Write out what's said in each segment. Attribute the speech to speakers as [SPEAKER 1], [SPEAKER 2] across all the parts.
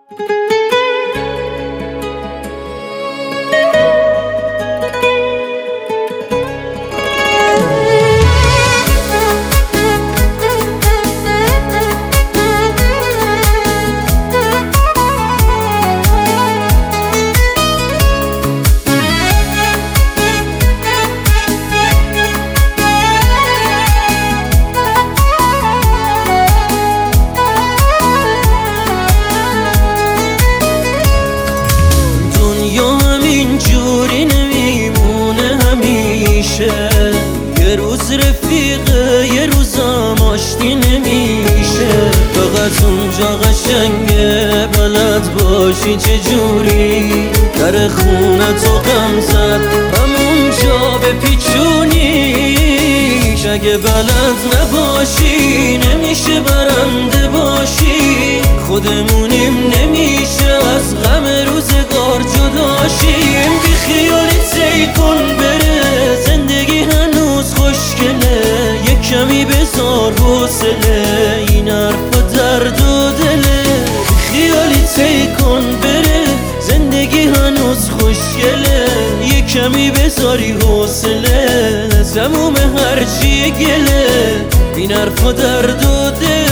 [SPEAKER 1] جوری نمیمونه همیشه، یه روز رفیقه یه روزم آشتی نمیشه. فقط اونجا قشنگه بلد باشی چجوری در خونه تو غم زد همونجا بپیچونیش. اگه بلد نباشی نمیشه برنده باشی، خودمونیم نمیشه از غم روزگار جداشیم. بی خیالی تی کن بره زندگی هنوز خوشگله، یک کمی بذار حوصله این حرفا درد و دله. بی خیالی تی کن بره زندگی هنوز خوشگله، یک کمی بذاری حوصله تموم هرچی گله این حرفا درد و دله.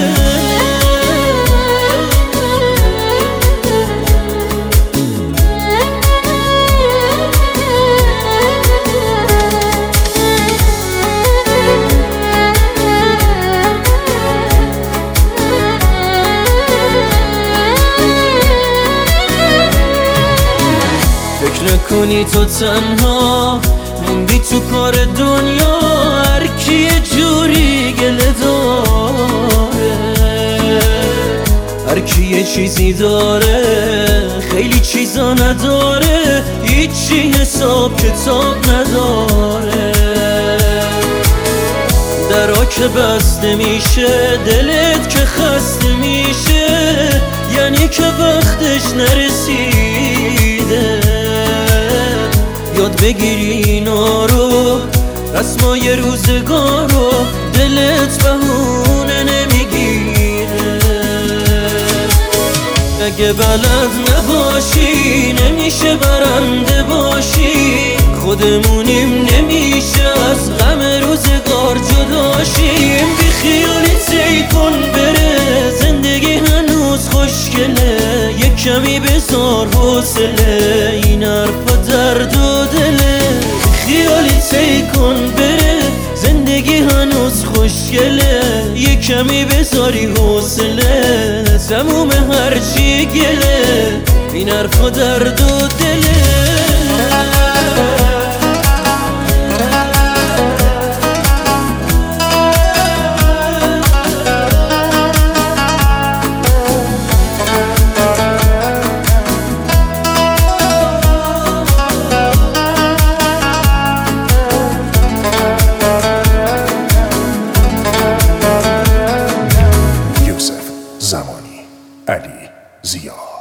[SPEAKER 1] فکر نکنی تو تنها موندی تو کار دنیا، هر کی یه جوری گله داره، هر کی یه چیزی داره خیلی چیزا نداره، هیچی حساب کتاب نداره. درا که بسته میشه دلت که خسته میشه، یعنی که وقتش نرسیده. یاد بگیری اینا رو رسمای روزگار رو، دلت بهونه نمیگیره. اگه بلد نباشی نمیشه برنده باشی، خودمونیم نمیشه از غم روزگار جداشیم. بی خیالی تی کن بره زندگی هنوز خوشگله، یک کمی بذار حوصله این حرفا درد و دله. بی خیالی تی کن بره زندگی هنوز خوشگله، یک کمی بذاری حوصله تموم هرچی گله این حرفا درد و دله.
[SPEAKER 2] زمانی علی زیا